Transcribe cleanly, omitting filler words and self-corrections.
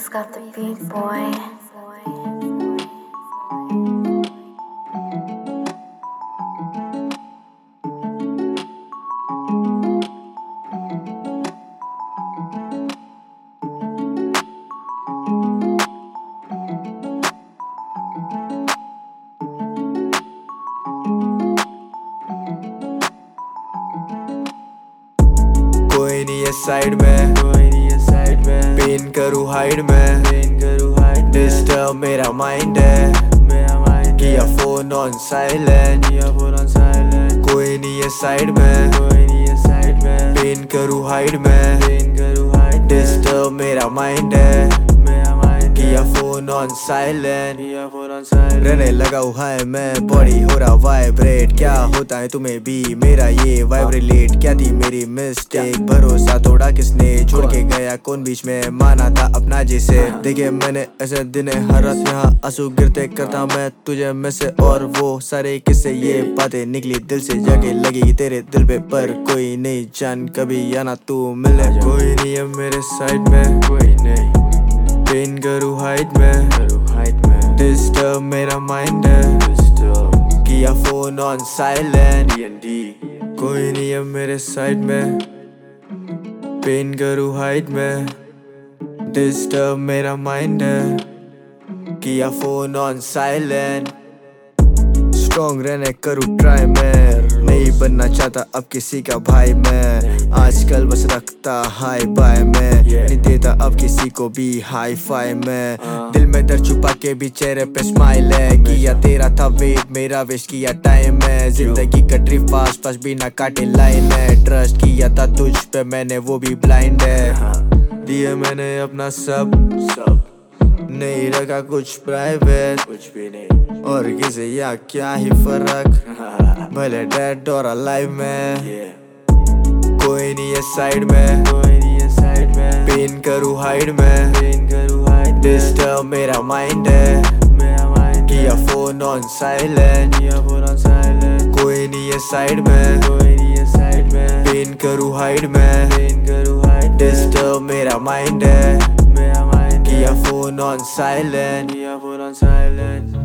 got the beat, boy. कोई नहीं है साइड में, पेन करूँ हाइड में, डिस्टर्ब मेरा माइंड है, किया फोन ऑन साइलेंट, कोई नहीं है साइड में, पेन करूँ हाइड में, डिस्टर्ब मेरा माइंड है, किया फोन ऑन साइलेंट, रहने लगा हूँ हाय मैं, बॉडी हो रहा वाइब्रेट, क्या होता है तुम्हें भी मेरा ये वाइब्रेट, क्या थी मेरी मिस्टेक, भरोसा तोड़ा किसने, छोड़ के गया कौन बीच में, माना था अपना जिसे, देखे मैंने ऐसे दिन हर रात यहाँ आंसू गिरते करता मैं तुझे में से, और वो सारे किस्से ये बातें निकली दिल से, जाके लगी तेरे दिल पे, पर कोई नहीं जान कभी आना तू मिले, कोई नहीं है मेरे साइड में, कोई नहीं, पेन करूँ हाइड में, डिस्टर्ब मेरा माइंड है, किया फोन ऑन साइलेंट, कोई नहीं है मेरे साइड में, पेन करूँ हाइड में, डिस्टर्ब मेरा माइंड है, किया फोन ऑन साइलेंट, स्ट्रॉन्ग रहने करूँ ट्राई मैं, नहीं बनना चाहता अब किसी का भाई मैं, आजकल बस रखता हाई बाय मैं, नहीं देता अब किसी को भी हाई फाई मैं, दिल में दर्द छुपा के भी चेहरे पे स्माइल है, किया तेरा था वेट मेरा वेस्ट किया टाइम है, जिंदगी कटरी फास्ट फास्ट बिना काटे लाइन है, ट्रस्ट किया था तुझ पे मैंने वो भी ब्लाइंड है, दिया मैंने अपना सब नहीं रखा कुछ प्राइवेट, कुछ भी नहीं, और किसे या क्या ही फर्क, भले डेड और अलाइव में, कोई नहीं है साइड में, पेन करूँ हाइड में, डिस्टर्ब मेरा माइंड है, किया फोन ऑन साइलेंट, कोई नहीं है साइड में, पेन करूँ हाइड में, डिस्टर्ब मेरा माइंड है, किया फोन ऑन साइलेंट,